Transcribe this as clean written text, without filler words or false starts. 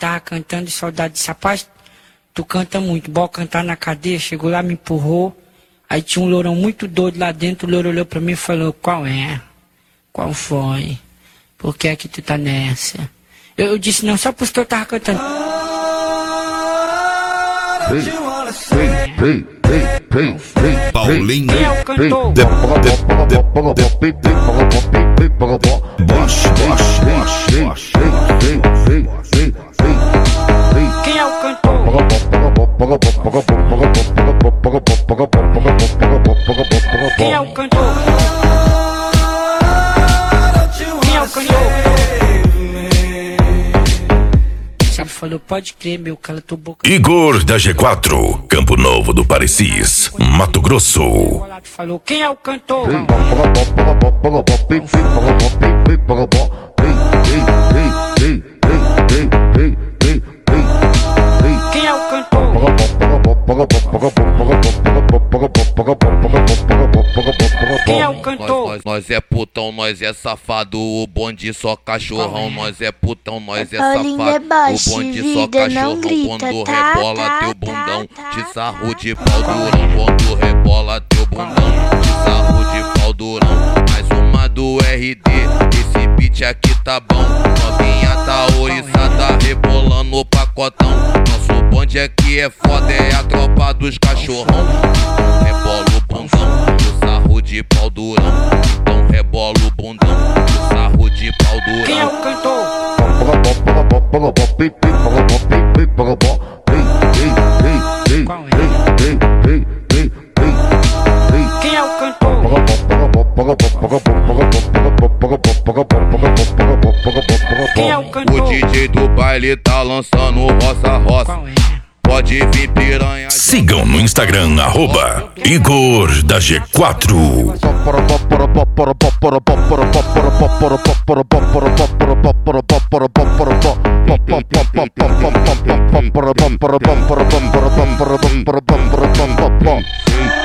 tava cantando e soldado disse, rapaz, tu canta muito, bora cantar na cadeia. Chegou lá, me empurrou. Aí tinha um lourão muito doido lá dentro. O louro olhou pra mim e falou, qual é? Qual foi? Por que é que tu tá nessa? Eu disse, não, só porque eu tava cantando. Paulinho. Quem é o cantor? Quem é o cantor? Quem é o cantor? Quem é o cantor? Ele falou, pode crer, meu, cala tua boca. Igor da G4, Campo Novo do Parecis, Mato Grosso. Falou, quem é o cantor? Quem é o cantor? Quem é o cantor? Nós é putão, nós é safado, o bonde só cachorrão. Nós é putão, nós é safado, o bonde só cachorrão. Quando rebola teu bundão, te sarro de pau durão. Quando rebola teu bundão, te sarro de pau durão. Mais uma do RD, esse beat aqui tá bom. Novinha tá oriçada, rebolando o pacotão. Nosso bonde aqui é foda, é a tropa dos cachorrão. Rebola o bundão, te sarro de pau durão. Então rebola o bundão, te sarro de pau durão. Quem é o cantor? Quem é o cantor? Quem é o cantor? O DJ do baile tá lançando roça. Pode vir piranha. Sigam no Instagram, Igor da G4. Sim.